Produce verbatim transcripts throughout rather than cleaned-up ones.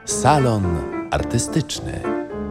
Salon artystyczny.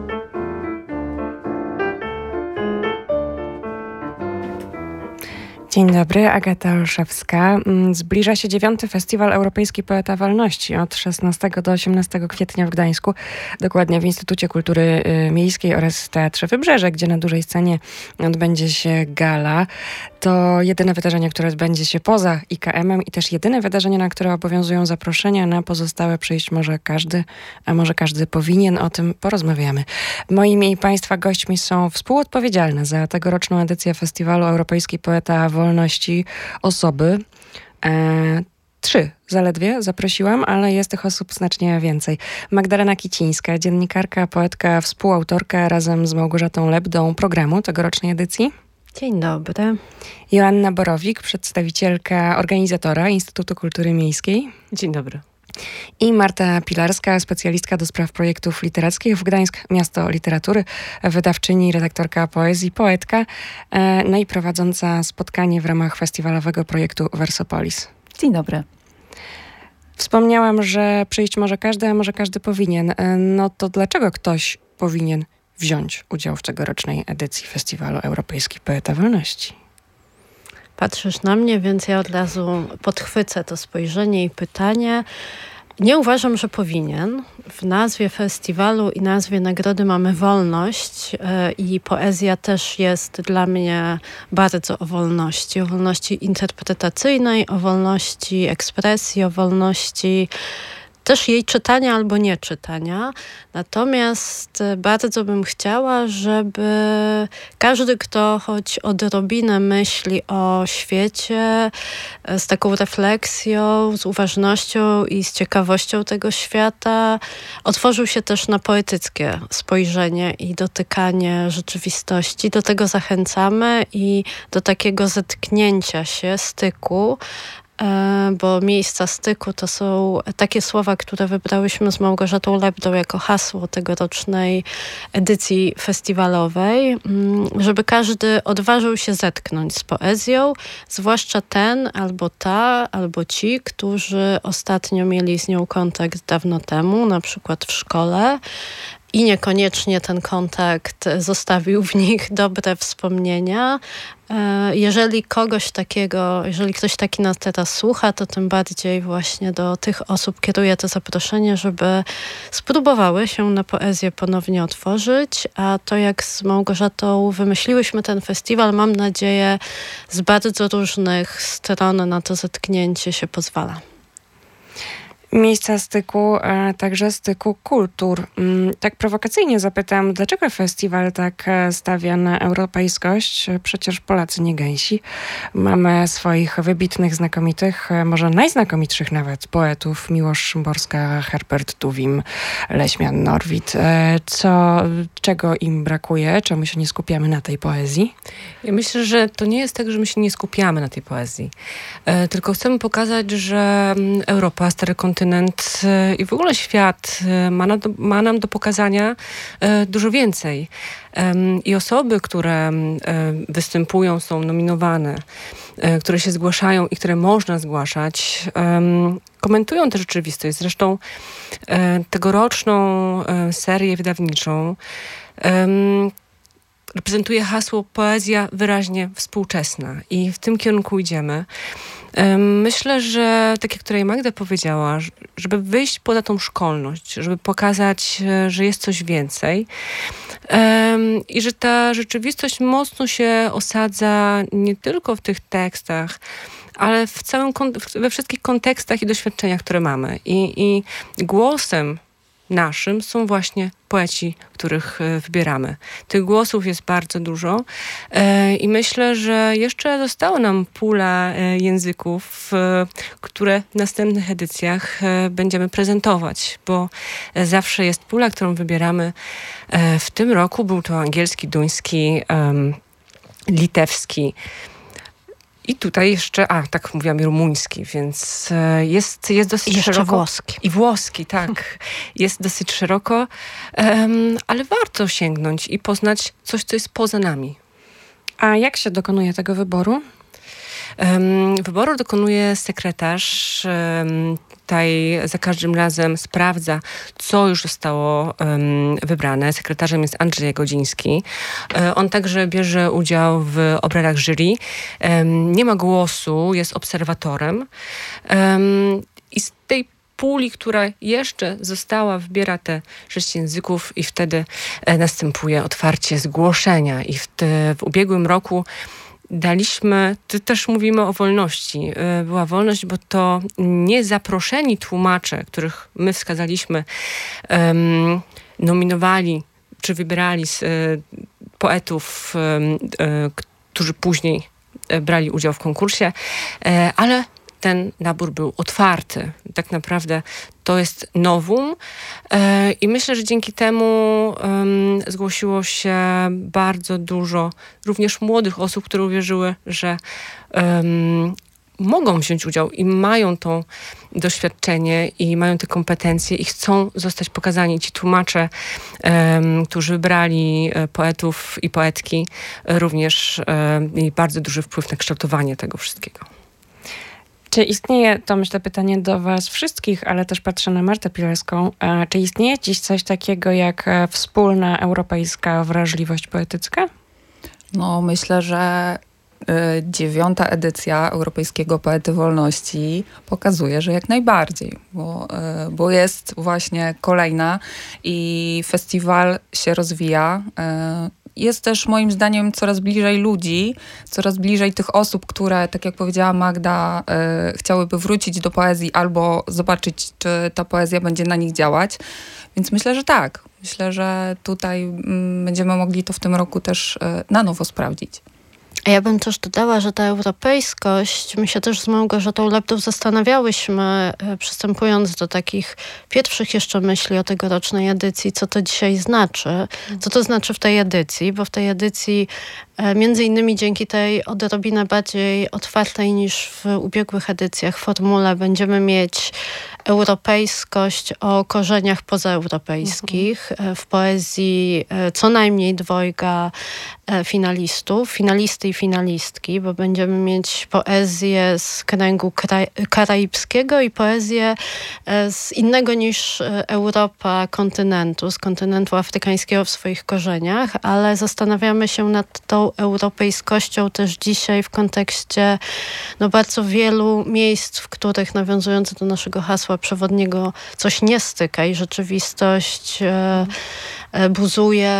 Dzień dobry, Agata Olszewska. Zbliża się dziewiąty Festiwal Europejski Poeta Wolności od szesnastego do osiemnastego kwietnia w Gdańsku, dokładnie w Instytucie Kultury Miejskiej oraz Teatrze Wybrzeże, gdzie na dużej scenie odbędzie się gala. To jedyne wydarzenie, które odbędzie się poza I K M-em i też jedyne wydarzenie, na które obowiązują zaproszenia. Na pozostałe przyjść może każdy, a może każdy powinien. O tym porozmawiamy. Moimi i Państwa gośćmi są współodpowiedzialne za tegoroczną edycję Festiwalu Europejski Poeta Wolności osoby. E, trzy zaledwie zaprosiłam, ale jest tych osób znacznie więcej. Magdalena Kicińska, dziennikarka, poetka, współautorka razem z Małgorzatą Lebdą programu tegorocznej edycji. Dzień dobry. Joanna Borowik, przedstawicielka organizatora Instytutu Kultury Miejskiej. Dzień dobry. I Marta Pilarska, specjalistka do spraw projektów literackich w Gdańsk, Miasto Literatury, wydawczyni, redaktorka poezji, poetka, no i prowadząca spotkanie w ramach festiwalowego projektu Versopolis. Dzień dobry. Wspomniałam, że przyjść może każdy, a może każdy powinien. No to dlaczego ktoś powinien wziąć udział w tegorocznej edycji Festiwalu Europejski Poeta Wolności? Patrzysz na mnie, więc ja od razu podchwycę to spojrzenie i pytanie. Nie uważam, że powinien. W nazwie festiwalu i nazwie nagrody mamy wolność yy, i poezja też jest dla mnie bardzo o wolności. O wolności interpretacyjnej, o wolności ekspresji, o wolności też jej czytania albo nie czytania. Natomiast bardzo bym chciała, żeby każdy, kto choć odrobinę myśli o świecie, z taką refleksją, z uważnością i z ciekawością tego świata, otworzył się też na poetyckie spojrzenie i dotykanie rzeczywistości. Do tego zachęcamy i do takiego zetknięcia się, styku, bo miejsca styku to są takie słowa, które wybrałyśmy z Małgorzatą Lebdą jako hasło tegorocznej edycji festiwalowej, żeby każdy odważył się zetknąć z poezją, zwłaszcza ten albo ta, albo ci, którzy ostatnio mieli z nią kontakt dawno temu, na przykład w szkole, i niekoniecznie ten kontakt zostawił w nich dobre wspomnienia. Jeżeli kogoś takiego, jeżeli ktoś taki nas teraz słucha, to tym bardziej właśnie do tych osób kieruję to zaproszenie, żeby spróbowały się na poezję ponownie otworzyć, a to jak z Małgorzatą wymyśliłyśmy ten festiwal, mam nadzieję z bardzo różnych stron na to zetknięcie się pozwala. Miejsca styku, a także styku kultur. Tak prowokacyjnie zapytam, dlaczego festiwal tak stawia na europejskość? Przecież Polacy nie gęsi. Mamy swoich wybitnych, znakomitych, może najznakomitszych nawet poetów. Miłosz Szymborska, Herbert Tuwim, Leśmian Norwid. Co, czego im brakuje? Czemu się nie skupiamy na tej poezji? Ja myślę, że to nie jest tak, że my się nie skupiamy na tej poezji. E, tylko chcemy pokazać, że Europa, stary kontynent i w ogóle świat ma, na, ma nam do pokazania e, dużo więcej. E, I osoby, które e, występują, są nominowane, e, które się zgłaszają i które można zgłaszać, e, komentują tę rzeczywistość. Zresztą e, tegoroczną e, serię wydawniczą e, reprezentuje hasło poezja wyraźnie współczesna i w tym kierunku idziemy. Myślę, że tak jak tutaj Magda powiedziała, żeby wyjść poza tą szkolność, żeby pokazać, że jest coś więcej i że ta rzeczywistość mocno się osadza nie tylko w tych tekstach, ale w całym, we wszystkich kontekstach i doświadczeniach, które mamy. I, i głosem naszym są właśnie poeci, których wybieramy. Tych głosów jest bardzo dużo e, i myślę, że jeszcze została nam pula e, języków, e, które w następnych edycjach e, będziemy prezentować, bo e, zawsze jest pula, którą wybieramy. E, w tym roku był to angielski, duński, e, litewski. I tutaj jeszcze, a tak mówiłam, rumuński, więc jest, jest dosyć I jeszcze szeroko. włoski. I włoski, tak. Jest dosyć szeroko, um, ale warto sięgnąć i poznać coś, co jest poza nami. A jak się dokonuje tego wyboru? Um, wyboru dokonuje sekretarz um, tutaj za każdym razem sprawdza, co już zostało um, wybrane. Sekretarzem jest Andrzej Jagodziński. Um, on także bierze udział w obradach jury. Um, nie ma głosu, jest obserwatorem. Um, I z tej puli, która jeszcze została, wybiera te sześć języków i wtedy e, następuje otwarcie zgłoszenia. I w, te, w ubiegłym roku daliśmy, ty też mówimy o wolności. E, była wolność, bo to niezaproszeni tłumacze, których my wskazaliśmy, em, nominowali czy wybierali z e, poetów, e, e, którzy później e, brali udział w konkursie, e, ale ten nabór był otwarty. Tak naprawdę to jest novum e, i myślę, że dzięki temu um, zgłosiło się bardzo dużo również młodych osób, które uwierzyły, że um, mogą wziąć udział i mają to doświadczenie i mają te kompetencje i chcą zostać pokazani. Ci tłumacze, um, którzy wybrali poetów i poetki, również um, mieli bardzo duży wpływ na kształtowanie tego wszystkiego. Czy istnieje, to myślę pytanie do was wszystkich, ale też patrzę na Martę Pilewską, czy istnieje dziś coś takiego jak wspólna europejska wrażliwość poetycka? No myślę, że y, dziewiąta edycja Europejskiego Poety Wolności pokazuje, że jak najbardziej, bo, y, bo jest właśnie kolejna i festiwal się rozwija. Y, Jest też moim zdaniem coraz bliżej ludzi, coraz bliżej tych osób, które, tak jak powiedziała Magda, y, chciałyby wrócić do poezji albo zobaczyć, czy ta poezja będzie na nich działać. Więc myślę, że tak. Myślę, że tutaj y, będziemy mogli to w tym roku też y, na nowo sprawdzić. A ja bym też dodała, że ta europejskość, my się też z Małgorzatą Leptów zastanawiałyśmy, przystępując do takich pierwszych jeszcze myśli o tegorocznej edycji, co to dzisiaj znaczy, co to znaczy w tej edycji, bo w tej edycji między innymi dzięki tej odrobinę bardziej otwartej niż w ubiegłych edycjach formule będziemy mieć europejskość o korzeniach pozaeuropejskich. Mhm. W poezji co najmniej dwojga finalistów, finalisty i finalistki, bo będziemy mieć poezję z kręgu karaibskiego i poezję z innego niż Europa kontynentu, z kontynentu afrykańskiego w swoich korzeniach, ale zastanawiamy się nad tą europejskością też dzisiaj w kontekście no, bardzo wielu miejsc, w których, nawiązując do naszego hasła przewodniego, coś nie styka i rzeczywistość e, e, buzuje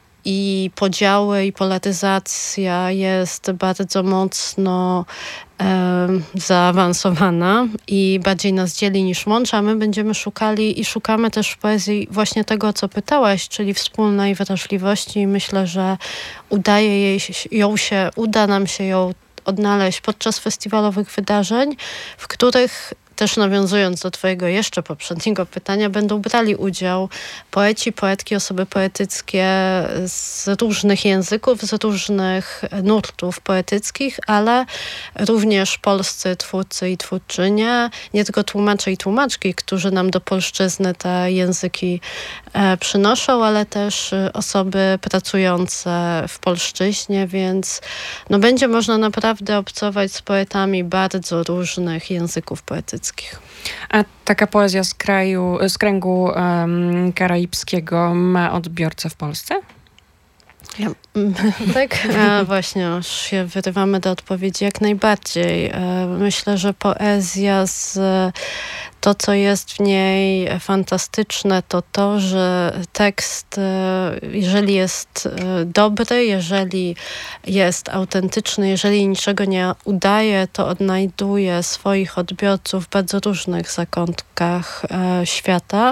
i podziały, i polaryzacja jest bardzo mocno e, zaawansowana i bardziej nas dzieli niż łączy, a my będziemy szukali i szukamy też w poezji właśnie tego, o co pytałaś, czyli wspólnej wrażliwości i myślę, że udaje jej, ją się, uda nam się ją odnaleźć podczas festiwalowych wydarzeń, w których też nawiązując do twojego jeszcze poprzedniego pytania, będą brali udział poeci, poetki, osoby poetyckie z różnych języków, z różnych nurtów poetyckich, ale również polscy twórcy i twórczynie, nie tylko tłumacze i tłumaczki, którzy nam do polszczyzny te języki e, przynoszą, ale też osoby pracujące w polszczyźnie, więc no, będzie można naprawdę obcować z poetami bardzo różnych języków poetyckich. A taka poezja z kraju, z kręgu um, karaibskiego ma odbiorcę w Polsce? Ja, tak, a właśnie już się wyrywamy do odpowiedzi jak najbardziej. Myślę, że poezja z to, co jest w niej fantastyczne, to to, że tekst, jeżeli jest dobry, jeżeli jest autentyczny, jeżeli niczego nie udaje, to odnajduje swoich odbiorców w bardzo różnych zakątkach świata.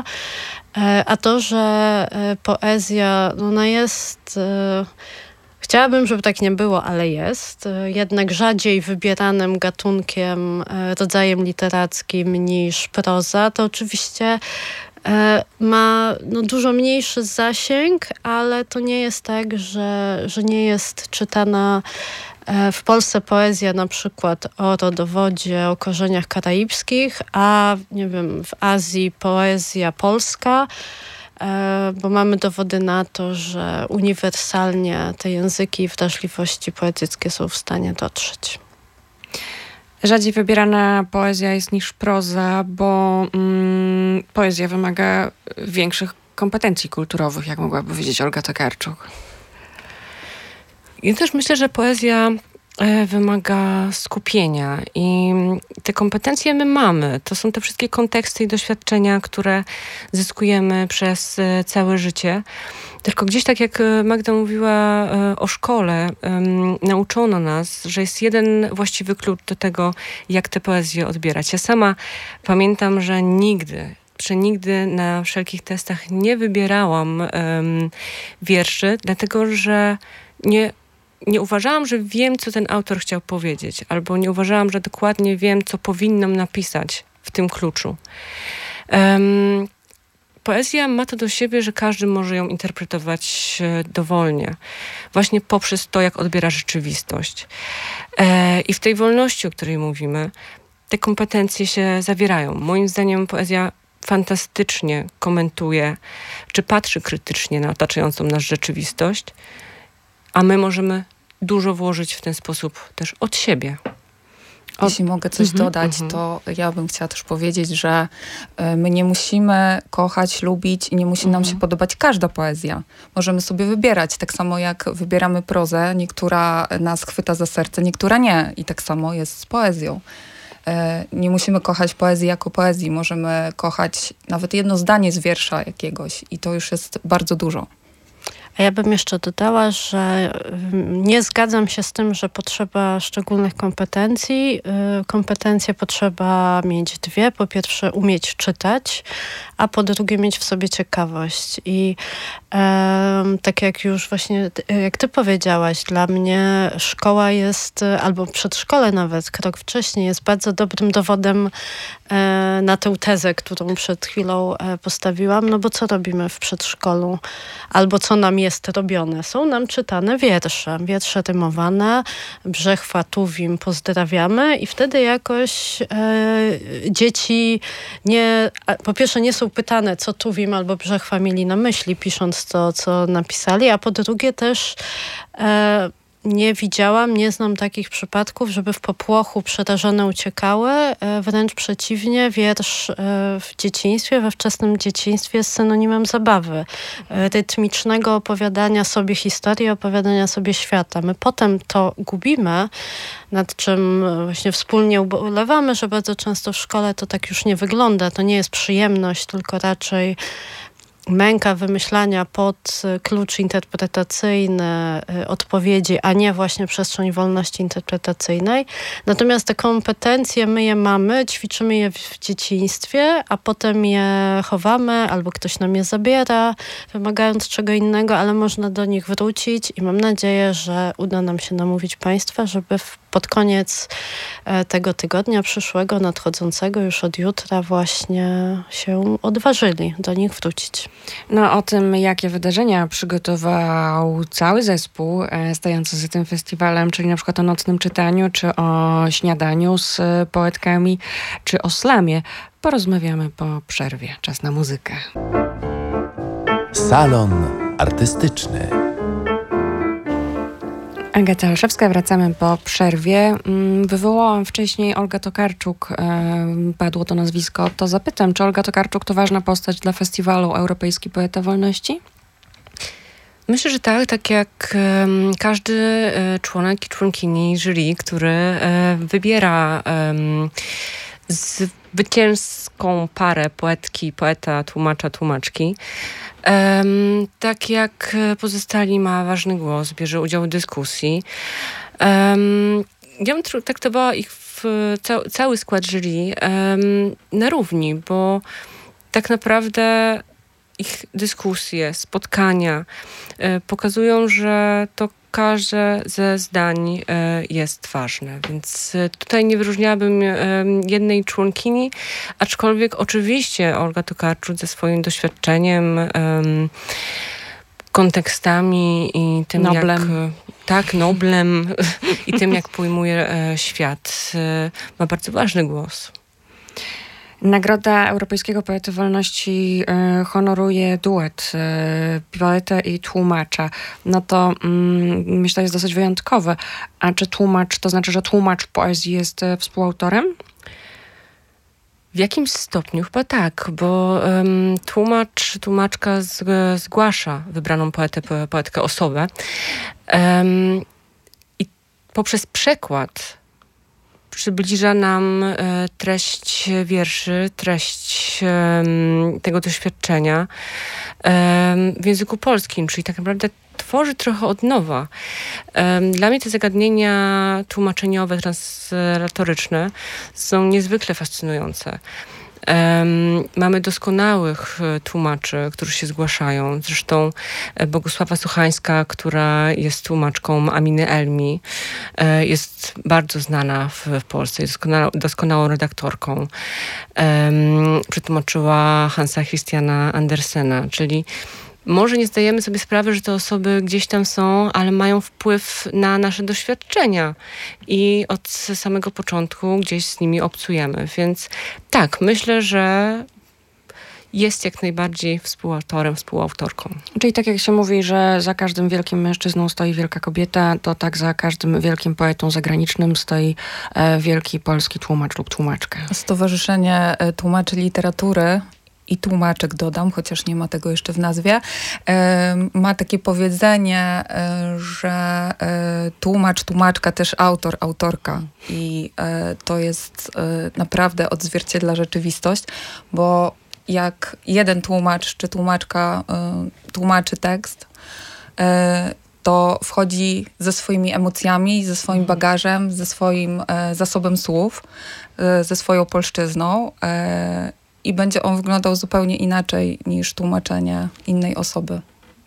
A to, że poezja, no ona jest... Chciałabym, żeby tak nie było, ale jest. Jednak rzadziej wybieranym gatunkiem, rodzajem literackim niż proza, to oczywiście ma no, dużo mniejszy zasięg, ale to nie jest tak, że, że nie jest czytana w Polsce poezja na przykład o rodowodzie, o korzeniach karaibskich, a nie wiem, w Azji poezja polska, bo mamy dowody na to, że uniwersalnie te języki i wrażliwości poetyckie są w stanie dotrzeć. Rzadziej wybierana poezja jest niż proza, bo mm, poezja wymaga większych kompetencji kulturowych, jak mogłaby powiedzieć Olga Tokarczuk. Ja też myślę, że poezja wymaga skupienia i te kompetencje my mamy. To są te wszystkie konteksty i doświadczenia, które zyskujemy przez całe życie. Tylko gdzieś tak jak Magda mówiła o szkole, nauczono nas, że jest jeden właściwy klucz do tego, jak tę poezję odbierać. Ja sama pamiętam, że nigdy przenigdy na wszelkich testach nie wybierałam um, wierszy, dlatego że nie Nie uważałam, że wiem, co ten autor chciał powiedzieć, albo nie uważałam, że dokładnie wiem, co powinnam napisać w tym kluczu. Um, poezja ma to do siebie, że każdy może ją interpretować dowolnie, właśnie poprzez to, jak odbiera rzeczywistość. E, I w tej wolności, o której mówimy, te kompetencje się zawierają. Moim zdaniem poezja fantastycznie komentuje, czy patrzy krytycznie na otaczającą nas rzeczywistość, a my możemy dużo włożyć w ten sposób też od siebie. Jeśli mogę coś Mhm, dodać, mhm. to ja bym chciała też powiedzieć, że my nie musimy kochać, lubić i nie musi nam Mhm. się podobać każda poezja. Możemy sobie wybierać, tak samo jak wybieramy prozę, niektóra nas chwyta za serce, niektóra nie. I tak samo jest z poezją. E, Nie musimy kochać poezji jako poezji, możemy kochać nawet jedno zdanie z wiersza jakiegoś i to już jest bardzo dużo. A ja bym jeszcze dodała, że ym, nie zgadzam się z tym, że potrzeba szczególnych kompetencji. Y, Kompetencje potrzeba mieć dwie. Po pierwsze umieć czytać, a po drugie mieć w sobie ciekawość. I em, tak jak już właśnie, ty- jak ty powiedziałaś, dla mnie szkoła jest, y, albo przedszkole nawet, krok wcześniej, jest bardzo dobrym dowodem e, na tę tezę, którą przed chwilą e, postawiłam. No bo co robimy w przedszkolu? Albo co nam jest robione? Są nam czytane wiersze, wiersze rymowane, Brzechwa, Tuwim, pozdrawiamy i wtedy jakoś e, dzieci nie, a, po pierwsze nie są pytane, co Tuwim albo Brzechwa mieli na myśli, pisząc to, co napisali, a po drugie też e, nie widziałam, nie znam takich przypadków, żeby w popłochu przerażone uciekały. E, Wręcz przeciwnie, wiersz e, w dzieciństwie, we wczesnym dzieciństwie jest synonimem zabawy. E, Rytmicznego opowiadania sobie historii, opowiadania sobie świata. My potem to gubimy, nad czym właśnie wspólnie ubolewamy, że bardzo często w szkole to tak już nie wygląda. To nie jest przyjemność, tylko raczej męka wymyślania pod y, klucz interpretacyjny y, odpowiedzi, a nie właśnie przestrzeń wolności interpretacyjnej. Natomiast te kompetencje my je mamy, ćwiczymy je w, w dzieciństwie, a potem je chowamy albo ktoś nam je zabiera, wymagając czego innego, ale można do nich wrócić i mam nadzieję, że uda nam się namówić państwa, żeby w, pod koniec e, tego tygodnia przyszłego, nadchodzącego już od jutra właśnie się odważyli do nich wrócić. No o tym, jakie wydarzenia przygotował cały zespół e, stojący za tym festiwalem, czyli na przykład o nocnym czytaniu, czy o śniadaniu z e, poetkami, czy o slamie, porozmawiamy po przerwie. Czas na muzykę. Salon artystyczny. Agata Olszewska, wracamy po przerwie. Mm, Wywołałam wcześniej Olga Tokarczuk, em, padło to nazwisko. To zapytam, czy Olga Tokarczuk to ważna postać dla festiwalu Europejski Poeta Wolności? Myślę, że tak, tak jak um, każdy e, członek i członkini jury, który e, wybiera um, zwycięską parę poetki, poeta, tłumacza, tłumaczki. Um, tak jak pozostali ma ważny głos, bierze udział w dyskusji. Um, ja bym tr- traktowała ich w ca- cały skład jury um, na równi, bo tak naprawdę ich dyskusje, spotkania e, pokazują, że to każde ze zdań e, jest ważne. Więc e, tutaj nie wyróżniałabym e, jednej członkini, aczkolwiek oczywiście Olga Tokarczuk ze swoim doświadczeniem, e, kontekstami i tym, Noblem. jak... Tak, noblem i tym, jak pojmuje e, świat, e, ma bardzo ważny głos. Nagroda Europejskiego Poety Wolności y, honoruje duet y, poetę i tłumacza. No to mm, myślę, jest dosyć wyjątkowe. A czy tłumacz, to znaczy, że tłumacz poezji jest y, współautorem? W jakimś stopniu chyba tak, bo um, tłumacz, tłumaczka z, zgłasza wybraną poetę, po, poetkę, osobę um, i poprzez przekład przybliża nam e, treść wierszy, treść e, tego doświadczenia e, w języku polskim, czyli tak naprawdę tworzy trochę od nowa. E, dla mnie te zagadnienia tłumaczeniowe, translatoryczne są niezwykle fascynujące. Um, mamy doskonałych e, tłumaczy, którzy się zgłaszają. Zresztą e, Bogusława Suchańska, która jest tłumaczką Aminy Elmi, e, jest bardzo znana w, w Polsce, jest doskonałą, doskonałą redaktorką. Um, przetłumaczyła Hansa Christiana Andersena, czyli może nie zdajemy sobie sprawy, że te osoby gdzieś tam są, ale mają wpływ na nasze doświadczenia i od samego początku gdzieś z nimi obcujemy. Więc tak, myślę, że jest jak najbardziej współautorem, współautorką. Czyli tak jak się mówi, że za każdym wielkim mężczyzną stoi wielka kobieta, to tak za każdym wielkim poetą zagranicznym stoi e, wielki polski tłumacz lub tłumaczka. Stowarzyszenie Tłumaczy Literatury i tłumaczek dodam, chociaż nie ma tego jeszcze w nazwie, e, ma takie powiedzenie, e, że e, tłumacz, tłumaczka, też autor, autorka. I e, to jest e, naprawdę odzwierciedla rzeczywistość, bo jak jeden tłumacz czy tłumaczka e, tłumaczy tekst, e, to wchodzi ze swoimi emocjami, ze swoim bagażem, ze swoim e, zasobem słów, e, ze swoją polszczyzną, e, i będzie on wyglądał zupełnie inaczej niż tłumaczenie innej osoby.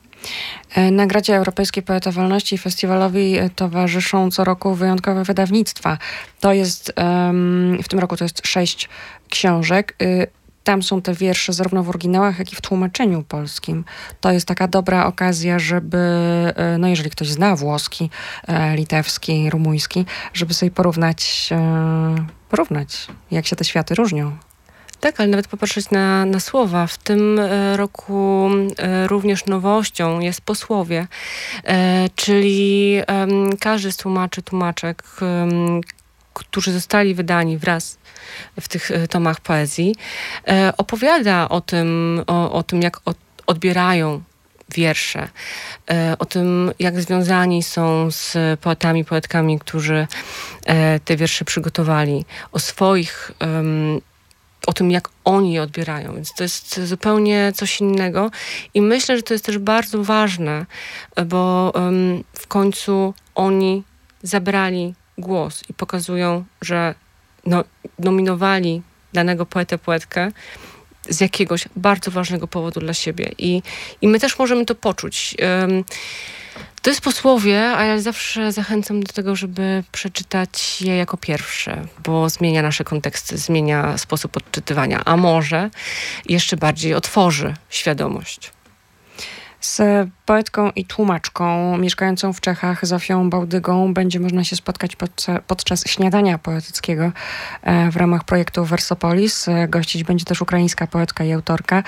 Nagrodzie Europejskiej Poeta Wolności i festiwalowi towarzyszą co roku wyjątkowe wydawnictwa. To jest, um, w tym roku to jest sześć książek. Tam są te wiersze zarówno w oryginałach, jak i w tłumaczeniu polskim. To jest taka dobra okazja, żeby, no jeżeli ktoś zna włoski, litewski, rumuński, żeby sobie porównać, porównać, jak się te światy różnią. Tak, ale nawet popatrzeć na, na słowa. W tym e, roku e, również nowością jest posłowie, e, czyli e, każdy z tłumaczy, tłumaczek, e, którzy zostali wydani wraz w tych e, tomach poezji, e, opowiada o tym, o, o tym, jak od, odbierają wiersze, e, o tym, jak związani są z poetami, poetkami, którzy e, te wiersze przygotowali, o swoich um, o tym, jak oni je odbierają. Więc to jest zupełnie coś innego. I myślę, że to jest też bardzo ważne, bo um, w końcu oni zabrali głos i pokazują, że no, nominowali danego poetę, poetkę z jakiegoś bardzo ważnego powodu dla siebie. I, i my też możemy to poczuć. Um, To jest posłowie, a ja zawsze zachęcam do tego, żeby przeczytać je jako pierwsze, bo zmienia nasze konteksty, zmienia sposób odczytywania, a może jeszcze bardziej otworzy świadomość. Z poetką i tłumaczką mieszkającą w Czechach, Zofią Bałdygą, będzie można się spotkać pod, podczas śniadania poetyckiego w ramach projektu Versopolis. Gościć będzie też ukraińska poetka i autorka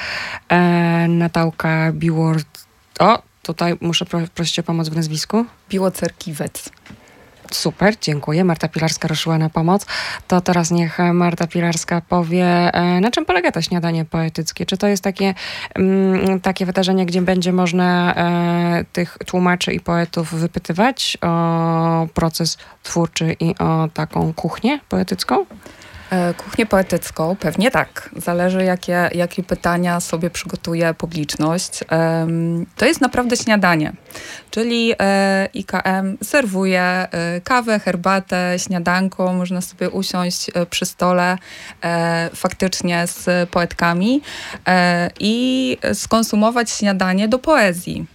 Natałka Biłor... O! Tutaj muszę prosić o pomoc w nazwisku. Biłocerkiwec. Super, dziękuję. Marta Pilarska ruszyła na pomoc. To teraz niech Marta Pilarska powie, na czym polega to śniadanie poetyckie. Czy to jest takie, mm, takie wydarzenie, gdzie będzie można e, tych tłumaczy i poetów wypytywać o proces twórczy i o taką kuchnię poetycką? Kuchnię poetycką? Pewnie tak. Zależy, jakie, jakie pytania sobie przygotuje publiczność. To jest naprawdę śniadanie. Czyli I K M serwuje kawę, herbatę, śniadanko. Można sobie usiąść przy stole faktycznie z poetkami i skonsumować śniadanie do poezji.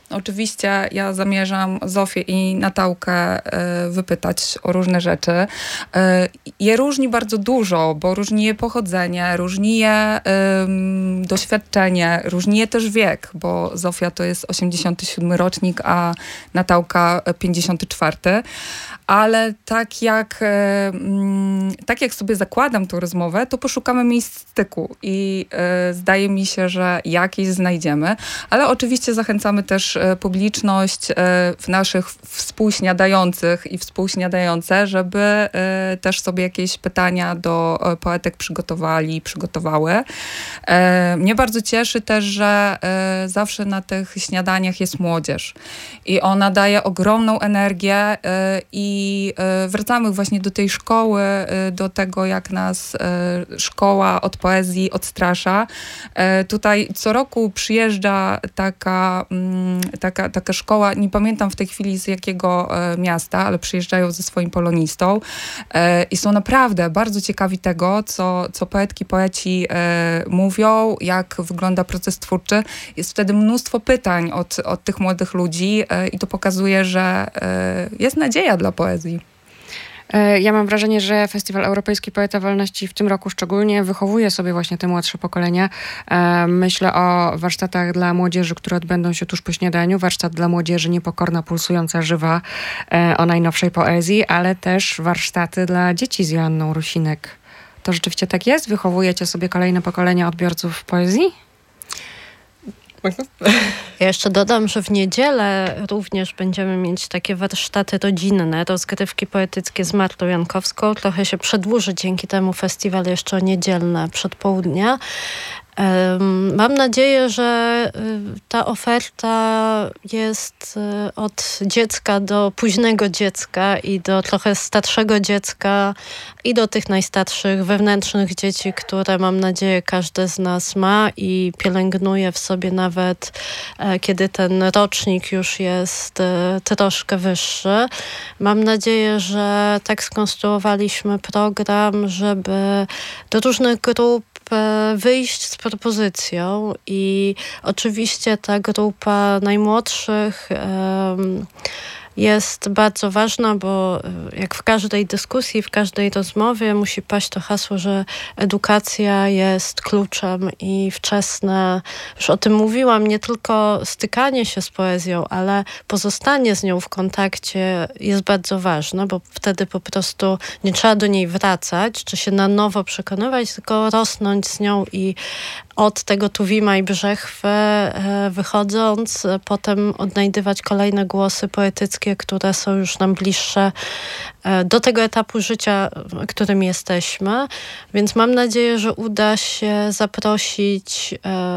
Oczywiście ja zamierzam Zofię i Natałkę y, wypytać o różne rzeczy. Y, je różni bardzo dużo, bo różni je pochodzenie, różni je y, doświadczenie, różni je też wiek, bo Zofia to jest osiemdziesiąty siódmy rocznik, a Natałka pięćdziesiąty czwarty. Ale tak jak, tak jak sobie zakładam tą rozmowę, to poszukamy miejsc styku i y, zdaje mi się, że jakieś znajdziemy, ale oczywiście zachęcamy też publiczność y, w naszych współśniadających i współśniadające, żeby y, też sobie jakieś pytania do poetek przygotowali, przygotowały. Y, mnie bardzo cieszy też, że y, zawsze na tych śniadaniach jest młodzież i ona daje ogromną energię y, i I wracamy właśnie do tej szkoły, do tego, jak nas szkoła od poezji odstrasza. Tutaj co roku przyjeżdża taka, taka, taka szkoła, nie pamiętam w tej chwili z jakiego miasta, ale przyjeżdżają ze swoim polonistą i są naprawdę bardzo ciekawi tego, co, co poetki, poeci mówią, jak wygląda proces twórczy. Jest wtedy mnóstwo pytań od, od tych młodych ludzi i to pokazuje, że jest nadzieja dla poezji. Ja mam wrażenie, że Festiwal Europejski Poeta Wolności w tym roku szczególnie wychowuje sobie właśnie te młodsze pokolenia. Myślę o warsztatach dla młodzieży, które odbędą się tuż po śniadaniu. Warsztat dla młodzieży niepokorna, pulsująca, żywa, o najnowszej poezji, ale też warsztaty dla dzieci z Joanną Rusinek. To rzeczywiście tak jest? Wychowujecie sobie kolejne pokolenia odbiorców poezji? Ja jeszcze dodam, że w niedzielę również będziemy mieć takie warsztaty rodzinne, rozgrywki poetyckie z Martą Jankowską. Trochę się przedłuży dzięki temu festiwal jeszcze o niedzielne przedpołudnia. Mam nadzieję, że ta oferta jest od dziecka do późnego dziecka i do trochę starszego dziecka i do tych najstarszych wewnętrznych dzieci, które mam nadzieję każdy z nas ma i pielęgnuje w sobie nawet kiedy ten rocznik już jest troszkę wyższy. Mam nadzieję, że tak skonstruowaliśmy program, żeby do różnych grup wyjść z propozycją i oczywiście ta grupa najmłodszych um, jest bardzo ważna, bo jak w każdej dyskusji, w każdej rozmowie musi paść to hasło, że edukacja jest kluczem i wczesne, już o tym mówiłam, nie tylko stykanie się z poezją, ale pozostanie z nią w kontakcie jest bardzo ważne, bo wtedy po prostu nie trzeba do niej wracać, czy się na nowo przekonywać, tylko rosnąć z nią i od tego Tuwima i Brzechwy wychodząc, potem odnajdywać kolejne głosy poetyckie, które są już nam bliższe do tego etapu życia, w którym jesteśmy. Więc mam nadzieję, że uda się zaprosić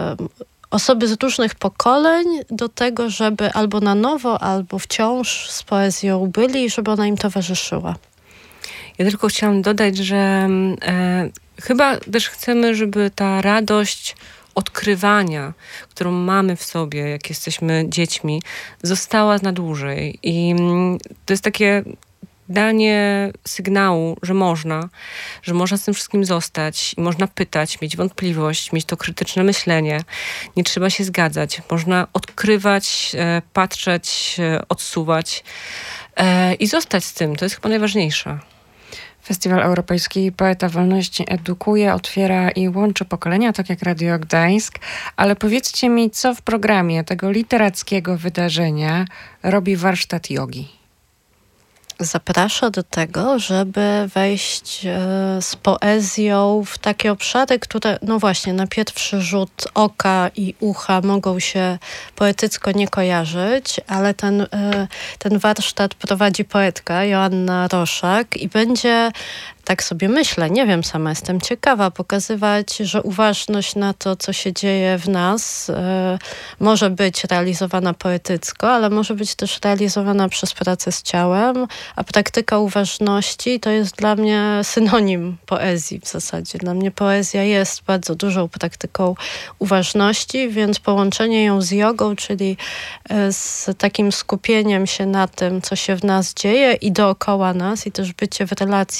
osoby z różnych pokoleń do tego, żeby albo na nowo, albo wciąż z poezją byli, żeby ona im towarzyszyła. Ja tylko chciałam dodać, że e, chyba też chcemy, żeby ta radość odkrywania, którą mamy w sobie, jak jesteśmy dziećmi, została na dłużej. I to jest takie danie sygnału, że można, że można z tym wszystkim zostać i można pytać, mieć wątpliwość, mieć to krytyczne myślenie. Nie trzeba się zgadzać. Można odkrywać, e, patrzeć, e, odsuwać e, i zostać z tym. To jest chyba najważniejsze. Festiwal Europejski Poeta Wolności edukuje, otwiera i łączy pokolenia, tak jak Radio Gdańsk. Ale powiedzcie mi, co w programie tego literackiego wydarzenia robi warsztat jogi? Zaprasza do tego, żeby wejść e, z poezją w takie obszary, które, no właśnie, na pierwszy rzut oka i ucha mogą się poetycko nie kojarzyć, ale ten, e, ten warsztat prowadzi poetka Joanna Roszak i będzie, tak sobie myślę, nie wiem, sama jestem ciekawa, pokazywać, że uważność na to, co się dzieje w nas, y, może być realizowana poetycko, ale może być też realizowana przez pracę z ciałem, a praktyka uważności to jest dla mnie synonim poezji w zasadzie. Dla mnie poezja jest bardzo dużą praktyką uważności, więc połączenie ją z jogą, czyli y, z takim skupieniem się na tym, co się w nas dzieje i dookoła nas i też bycie w relacji z innymi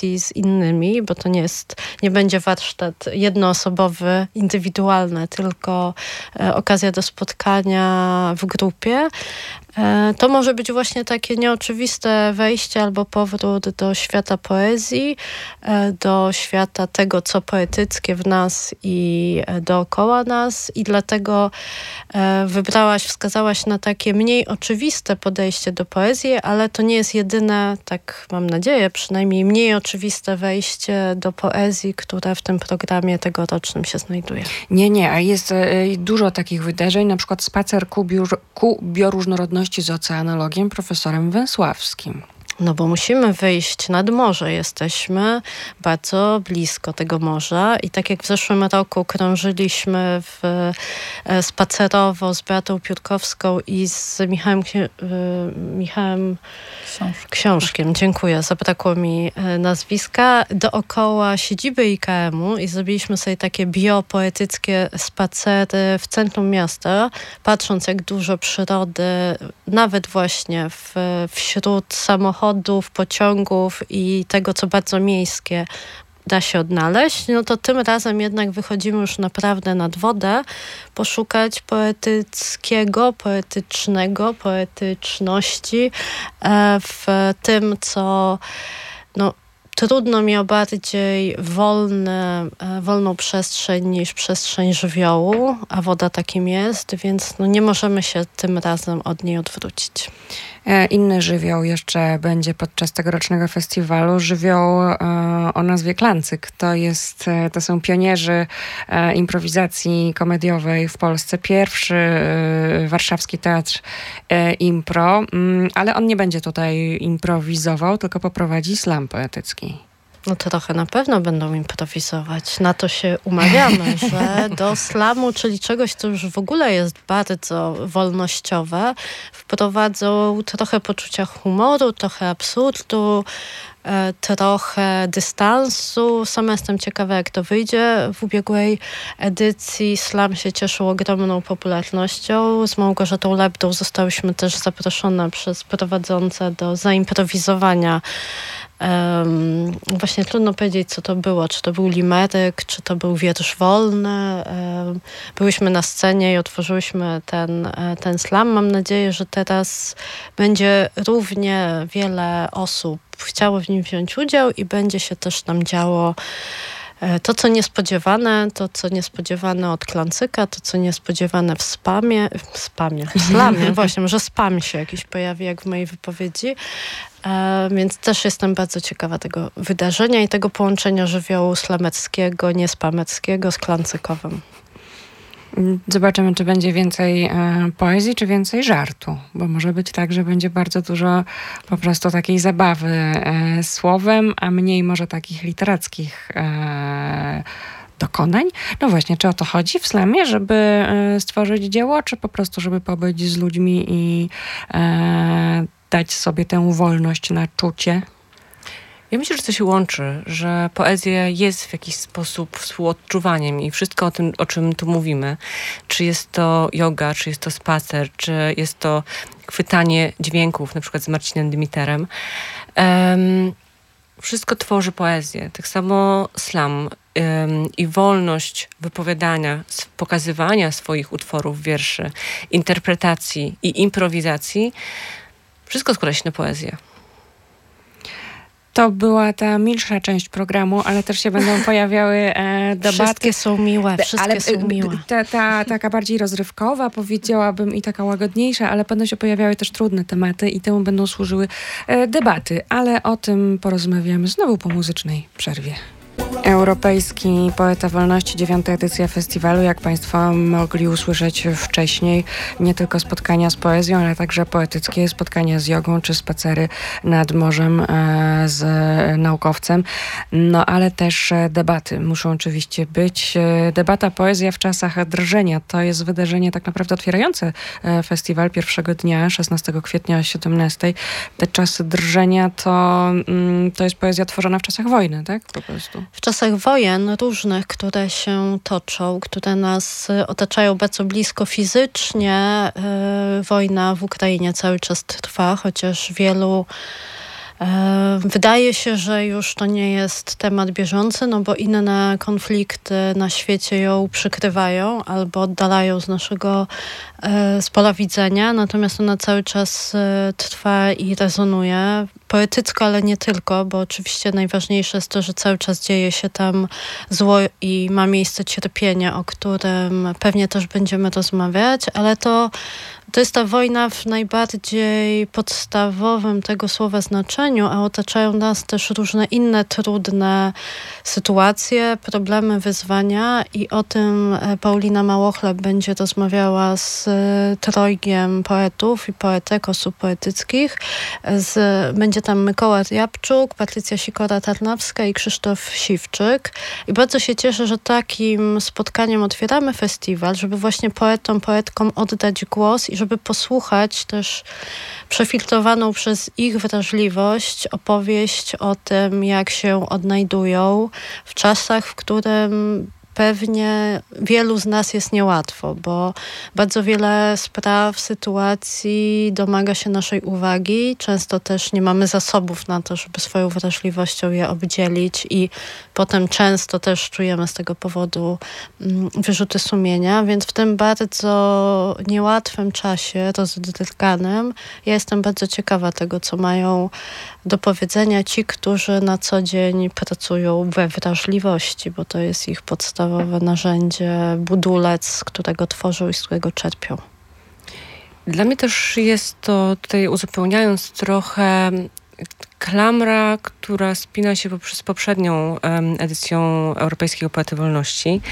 innymi, bo to nie jest, nie będzie warsztat jednoosobowy, indywidualny, tylko e, okazja do spotkania w grupie. E, to może być właśnie takie nieoczywiste wejście albo powrót do świata poezji, e, do świata tego, co poetyckie w nas i e, dookoła nas, i dlatego e, wybrałaś, wskazałaś na takie mniej oczywiste podejście do poezji, ale to nie jest jedyne, tak mam nadzieję, przynajmniej mniej oczywiste wejście do poezji, które w tym programie tegorocznym się znajduje. Nie, nie, a jest e, dużo takich wydarzeń, na przykład spacer ku, biur, ku bioróżnorodności z oceanologiem profesorem Węsławskim. No bo musimy wyjść nad morze. Jesteśmy bardzo blisko tego morza i tak jak w zeszłym roku krążyliśmy w, e, spacerowo z Beatą Piórkowską i z Michałem, Księ- y, Michałem Książkę. Książkiem, dziękuję, zabrakło mi e, nazwiska, dookoła siedziby I K M-u i zrobiliśmy sobie takie biopoetyckie spacery w centrum miasta, patrząc jak dużo przyrody, nawet właśnie w, wśród samochodów, pociągów i tego, co bardzo miejskie da się odnaleźć, no to tym razem jednak wychodzimy już naprawdę nad wodę, poszukać poetyckiego, poetycznego, poetyczności w tym, co no, trudno mi o bardziej wolne, wolną przestrzeń niż przestrzeń żywiołu, a woda takim jest, więc no nie możemy się tym razem od niej odwrócić. Inny żywioł jeszcze będzie podczas tegorocznego festiwalu. Żywioł e, o nazwie Klancyk. To, jest, to są pionierzy e, improwizacji komediowej w Polsce. Pierwszy e, warszawski teatr e, impro, mm, ale on nie będzie tutaj improwizował, tylko poprowadzi slam poetycki. No trochę na pewno będą improwizować. Na to się umawiamy, że do slamu, czyli czegoś, co już w ogóle jest bardzo wolnościowe, wprowadzą trochę poczucia humoru, trochę absurdu, e, trochę dystansu. Sama jestem ciekawa, jak to wyjdzie. W ubiegłej edycji slam się cieszył ogromną popularnością. Z Małgorzatą Lebdą zostałyśmy też zaproszone przez prowadzące do zaimprowizowania. Um, właśnie trudno powiedzieć, co to było. Czy to był limeryk, czy to był wiersz wolny. Um, byłyśmy na scenie i otworzyłyśmy ten, ten slam. Mam nadzieję, że teraz będzie równie wiele osób chciało w nim wziąć udział i będzie się też tam działo to, co niespodziewane, to, co niespodziewane od Klancyka, to, co niespodziewane w spamie, w spamie, w slamie, właśnie, może spam się jakiś pojawi, jak w mojej wypowiedzi. E, więc też jestem bardzo ciekawa tego wydarzenia i tego połączenia żywiołu slameckiego, niespameckiego z klancykowym. Zobaczymy, czy będzie więcej e, poezji, czy więcej żartu, bo może być tak, że będzie bardzo dużo po prostu takiej zabawy e, słowem, a mniej może takich literackich e, dokonań. No właśnie, czy o to chodzi w slamie, żeby e, stworzyć dzieło, czy po prostu, żeby pobyć z ludźmi i e, dać sobie tę wolność na czucie? Ja myślę, że to się łączy, że poezja jest w jakiś sposób współodczuwaniem i wszystko o tym, o czym tu mówimy, czy jest to yoga, czy jest to spacer, czy jest to chwytanie dźwięków, na przykład z Marcinem Dymiterem, um, wszystko tworzy poezję. Tak samo slam um, i wolność wypowiadania, pokazywania swoich utworów, wierszy, interpretacji i improwizacji, wszystko składa się na poezję. To była ta milsza część programu, ale też się będą pojawiały e, debaty. Wszystkie są miłe, wszystkie ale, są miłe. Ta, ta, taka bardziej rozrywkowa, powiedziałabym, i taka łagodniejsza, ale będą się pojawiały też trudne tematy i temu będą służyły e, debaty. Ale o tym porozmawiamy znowu po muzycznej przerwie. Europejski Poeta Wolności, dziewiąta edycja festiwalu. Jak Państwo mogli usłyszeć wcześniej, nie tylko spotkania z poezją, ale także poetyckie spotkania z jogą, czy spacery nad morzem e, z naukowcem. No ale też debaty muszą oczywiście być. Debata Poezja w czasach drżenia to jest wydarzenie tak naprawdę otwierające festiwal pierwszego dnia, szesnastego kwietnia o siedemnastej. Te czasy drżenia to, mm, to jest poezja tworzona w czasach wojny, tak? Po prostu. W czasach wojen różnych, które się toczą, które nas otaczają bardzo blisko fizycznie, yy, wojna w Ukrainie cały czas trwa, chociaż wielu Wydaje się, że już to nie jest temat bieżący, no bo inne konflikty na świecie ją przykrywają albo oddalają z naszego z pola widzenia, natomiast ona cały czas trwa i rezonuje. Poetycko, ale nie tylko, bo oczywiście najważniejsze jest to, że cały czas dzieje się tam zło i ma miejsce cierpienie, o którym pewnie też będziemy rozmawiać, ale to To jest ta wojna w najbardziej podstawowym tego słowa znaczeniu, a otaczają nas też różne inne trudne sytuacje, problemy, wyzwania i o tym Paulina Małochleb będzie rozmawiała z trojgiem poetów i poetek, osób poetyckich. Z, będzie tam Mykoła Riabczuk, Patrycja Sikora-Tarnawska i Krzysztof Siwczyk. I bardzo się cieszę, że takim spotkaniem otwieramy festiwal, żeby właśnie poetom, poetkom oddać głos i żeby posłuchać też przefiltrowaną przez ich wrażliwość opowieść o tym, jak się odnajdują w czasach, w którym pewnie wielu z nas jest niełatwo, bo bardzo wiele spraw, sytuacji domaga się naszej uwagi. Często też nie mamy zasobów na to, żeby swoją wrażliwością je obdzielić i potem często też czujemy z tego powodu wyrzuty sumienia, więc w tym bardzo niełatwym czasie, rozdrganym, ja jestem bardzo ciekawa tego, co mają do powiedzenia ci, którzy na co dzień pracują we wrażliwości, bo to jest ich podstawowe narzędzie, budulec, z którego tworzą i z którego czerpią. Dla mnie też jest to, tutaj uzupełniając trochę, klamra, która spina się poprzez poprzednią um, edycją Europejskiego Poety Wolności.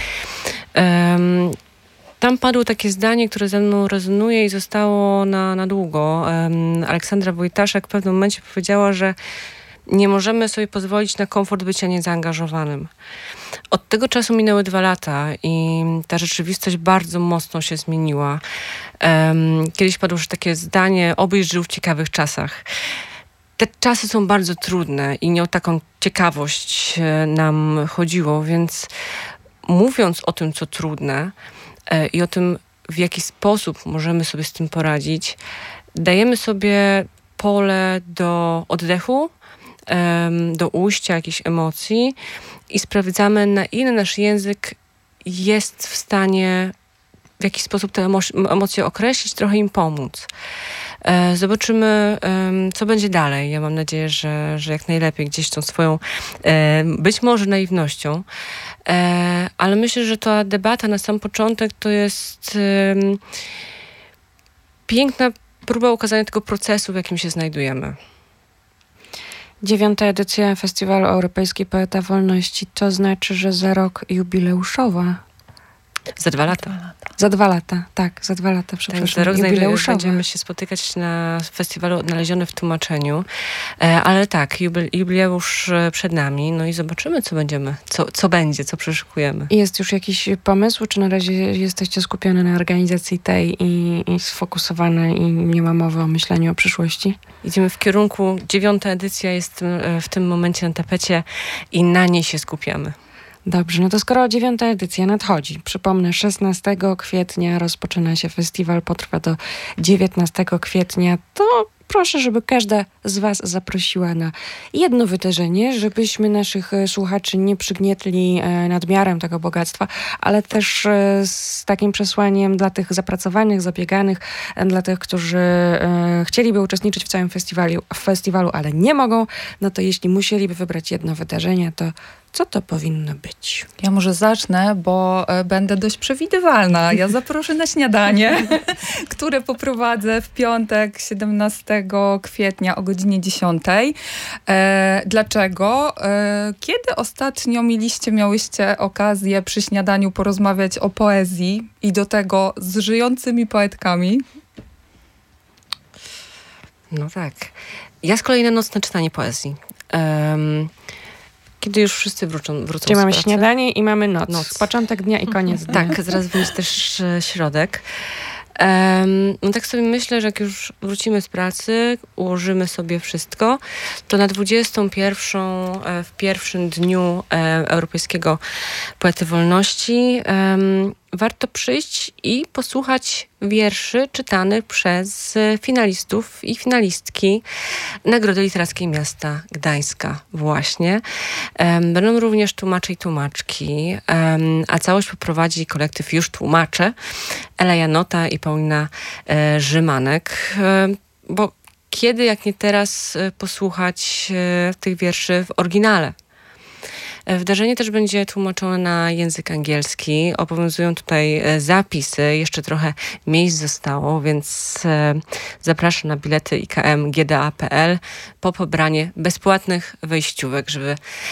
Um, Tam padło takie zdanie, które ze mną rezonuje i zostało na, na długo. Um, Aleksandra Wojtaszek w pewnym momencie powiedziała, że nie możemy sobie pozwolić na komfort bycia niezaangażowanym. Od tego czasu minęły dwa lata i ta rzeczywistość bardzo mocno się zmieniła. Um, kiedyś padło już takie zdanie, obyś żył w ciekawych czasach. Te czasy są bardzo trudne i nie o taką ciekawość nam chodziło, więc mówiąc o tym, co trudne, i o tym, w jaki sposób możemy sobie z tym poradzić, dajemy sobie pole do oddechu, do ujścia jakichś emocji i sprawdzamy, na ile nasz język jest w stanie w jakiś sposób te emocje określić, trochę im pomóc. Zobaczymy, co będzie dalej. Ja mam nadzieję, że, że jak najlepiej gdzieś tą swoją, być może naiwnością, ale myślę, że ta debata na sam początek to jest piękna próba ukazania tego procesu, w jakim się znajdujemy. Dziewiąta edycja Festiwalu Europejski Poeta Wolności, to znaczy, że za rok jubileuszowa. Za dwa lata. Za dwa lata, tak, za dwa lata, przepraszam. Tak, za rok będziemy się spotykać na festiwalu Odnaleziony w tłumaczeniu, ale tak, jubileusz przed nami, no i zobaczymy, co będziemy, co, co będzie, co przeszukujemy. Jest już jakiś pomysł, czy na razie jesteście skupione na organizacji tej i, i sfokusowane i nie ma mowy o myśleniu o przyszłości? Idziemy w kierunku, dziewiąta edycja jest w tym momencie na tapecie i na niej się skupiamy. Dobrze, no to skoro dziewiąta edycja nadchodzi, przypomnę, szesnastego kwietnia rozpoczyna się festiwal, potrwa do dziewiętnastego kwietnia, to proszę, żeby każda z was zaprosiła na jedno wydarzenie, żebyśmy naszych słuchaczy nie przygnietli nadmiarem tego bogactwa, ale też z takim przesłaniem dla tych zapracowanych, zabieganych, dla tych, którzy chcieliby uczestniczyć w całym festiwalu, w festiwalu, ale nie mogą, no to jeśli musieliby wybrać jedno wydarzenie, to co to powinno być? Ja może zacznę, bo będę dość przewidywalna. Ja zaproszę na śniadanie, które poprowadzę w piątek, siedemnastego kwietnia o godzinie dziesiątej. E, dlaczego? E, kiedy ostatnio mieliście, miałyście okazję przy śniadaniu porozmawiać o poezji i do tego z żyjącymi poetkami? No tak. Ja z kolei na nocne czytanie poezji. Um, Kiedy już wszyscy wrócą, wrócą Czyli z mamy pracy. śniadanie i mamy noc. noc. Początek dnia i koniec dnia. Tak, zaraz będzie też środek. Um, no tak sobie myślę, że jak już wrócimy z pracy, ułożymy sobie wszystko, to na dwudziestą pierwszą, w pierwszym dniu Europejskiego Poety Wolności um, warto przyjść i posłuchać wierszy czytanych przez finalistów i finalistki Nagrody Literackiej Miasta Gdańska właśnie. Będą również tłumacze i tłumaczki, a całość poprowadzi kolektyw Już Tłumacze, Ela Janota i Paulina Rzymanek. Bo kiedy, jak nie teraz, posłuchać tych wierszy w oryginale? Wydarzenie też będzie tłumaczone na język angielski. Obowiązują tutaj zapisy. Jeszcze trochę miejsc zostało, więc zapraszam na bilety I K M G D A kropka P L po pobranie bezpłatnych wejściówek, żeby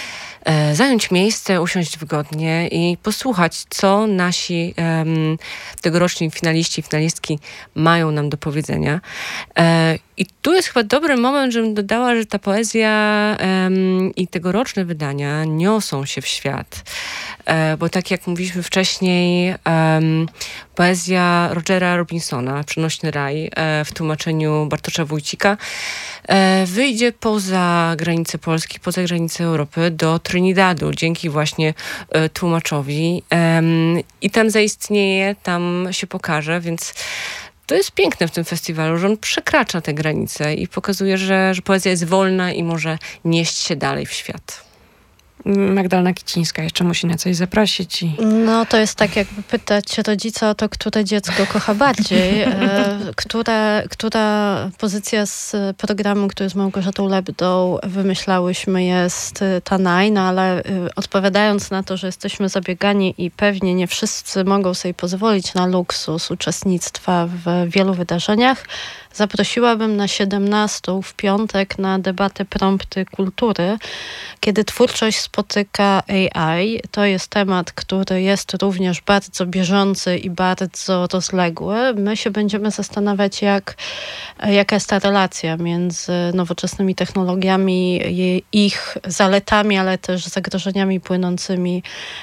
zająć miejsce, usiąść wygodnie i posłuchać, co nasi um, tegoroczni finaliści i finalistki mają nam do powiedzenia. E, I tu jest chyba dobry moment, żebym dodała, że ta poezja um, i tegoroczne wydania niosą się w świat. E, bo tak jak mówiliśmy wcześniej, um, poezja Rogera Robinsona, Przenośny raj, e, w tłumaczeniu Bartosza Wójcika, e, wyjdzie poza granice Polski, poza granice Europy, do Trinidadu, dzięki właśnie e, tłumaczowi. E, I tam zaistnieje, tam się pokaże, więc to jest piękne w tym festiwalu, że on przekracza te granice i pokazuje, że, że poezja jest wolna i może nieść się dalej w świat. Magdalena Kicińska jeszcze musi na coś zaprosić. I... No to jest tak, jakby pytać rodzica o to, które dziecko kocha bardziej. E, która, która pozycja z programu, który z Małgorzatą Lebdą wymyślałyśmy, jest ta naj, no ale y, odpowiadając na to, że jesteśmy zabiegani i pewnie nie wszyscy mogą sobie pozwolić na luksus uczestnictwa w wielu wydarzeniach, zaprosiłabym na siedemnastą w piątek na debatę Prompty Kultury, kiedy twórczość spotyka A I. To jest temat, który jest również bardzo bieżący i bardzo rozległy. My się będziemy zastanawiać, jak, jaka jest ta relacja między nowoczesnymi technologiami, ich zaletami, ale też zagrożeniami płynącymi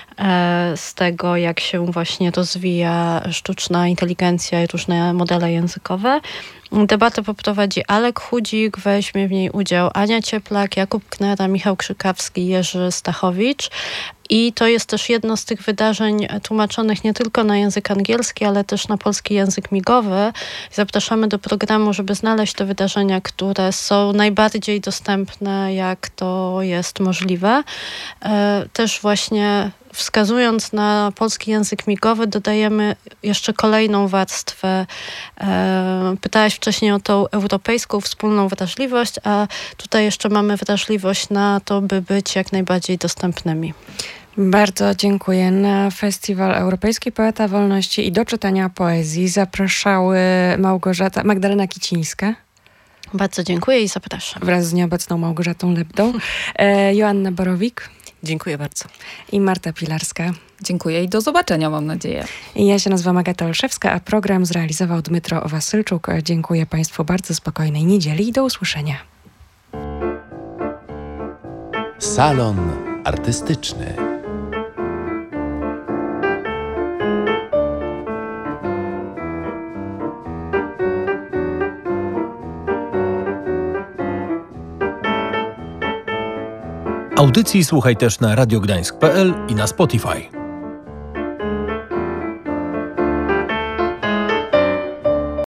z tego, jak się właśnie rozwija sztuczna inteligencja i różne modele językowe. Debatę poprowadzi Alek Chudzik, weźmie w niej udział Ania Cieplak, Jakub Knera, Michał Krzykawski, Jerzy Stachowicz. I to jest też jedno z tych wydarzeń tłumaczonych nie tylko na język angielski, ale też na polski język migowy. Zapraszamy do programu, żeby znaleźć te wydarzenia, które są najbardziej dostępne, jak to jest możliwe. Też właśnie wskazując na polski język migowy, dodajemy jeszcze kolejną warstwę. Pytałaś wcześniej o tą europejską wspólną wrażliwość, a tutaj jeszcze mamy wrażliwość na to, by być jak najbardziej dostępnymi. Bardzo dziękuję. Na Festiwal Europejski Poeta Wolności i do czytania poezji zapraszały Małgorzata, Magdalena Kicińska. Bardzo dziękuję i zapraszam. Wraz z nieobecną Małgorzatą Lebdą. E, Joanna Borowik. Dziękuję bardzo. I Marta Pilarska. Dziękuję i do zobaczenia, mam nadzieję. I ja się nazywam Agata Olszewska, a program zrealizował Dmytro Wasylczuk. Dziękuję Państwu, bardzo spokojnej niedzieli i do usłyszenia. Salon artystyczny. Audycji słuchaj też na radiogdańsk kropka p l i na Spotify.